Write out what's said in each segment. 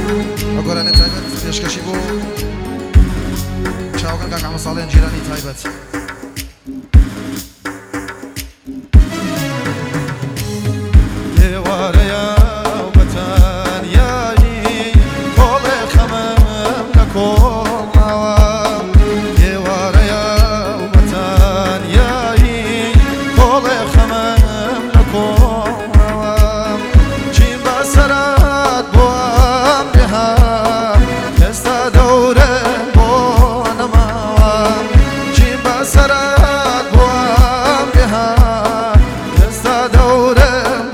گۆرانێ تایبەت پێشکەشی بۆ چاوەکان کاک ئەحمەد ساڵحیان جیرانی تایبەت دێوارەیە و بەتەنیایی کۆڵێ خەمەم لە کۆڵەوە دێوارەیە و بەتەنیایی کۆڵێ خەمەم لە کۆڵەوە چین بەسەرات بۆ ئەم بێها ئێستا دەورە بۆ نەماوە چین بەسەرات بۆ ئەم بێها ئێستا دەورە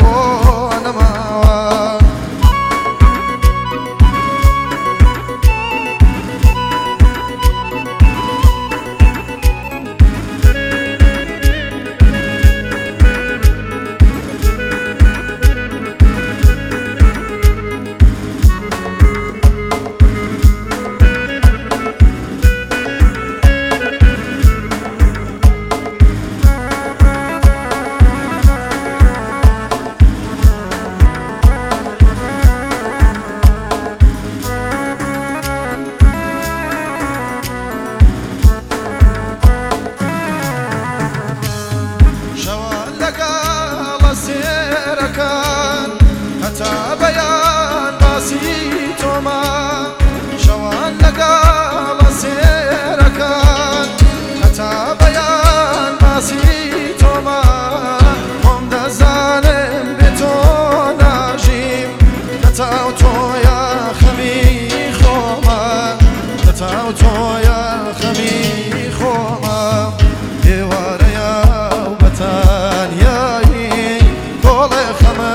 هەتا بەیان باسی تۆمە شەوان لەگەڵە سێرەکان هەتا بەیان باسی تۆمە خۆم دەزانم بێ تۆ ناژیم لەتاو تۆیە خەمی خۆمە لەتاو تۆیە خەمی خۆمە دێوارەیە و بەتەنیایی کۆڵێ خەمە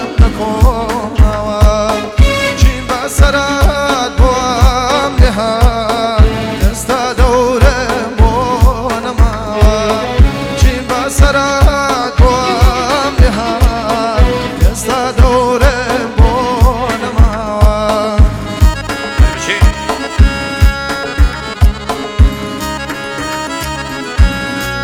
چین بەسەرات بۆ ئەم بێها ئێستا دەورە بۆ نەماوە چین بەسەرات